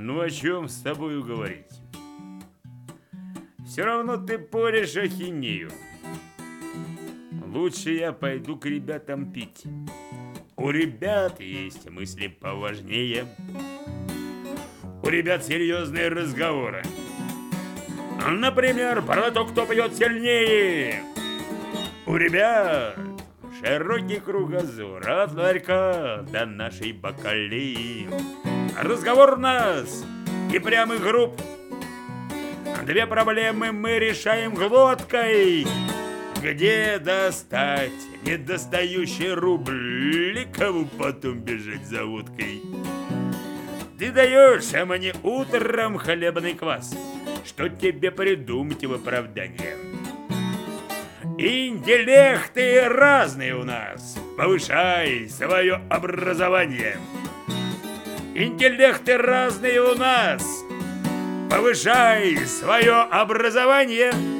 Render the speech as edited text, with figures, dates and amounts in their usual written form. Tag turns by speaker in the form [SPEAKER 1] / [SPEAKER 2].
[SPEAKER 1] Ну о чем с тобою говорить? Все равно ты порешь ахинею. Лучше я пойду к ребятам пить. У ребят есть мысли поважнее. У ребят серьезные разговоры. Например, про то, кто пьет сильнее. У ребят широкий кругозор от ларька до нашей бакалеи. Разговор у нас и прямый груб. Две проблемы мы решаем глоткой. Где достать недостающий рубль, и кому потом бежать за водкой? Ты даешь мне утром хлебный квас. Что тебе придумать в оправдание? Интеллекты разные у нас. Повышай свое образование. Интеллекты разные у нас. Повышай свое образование.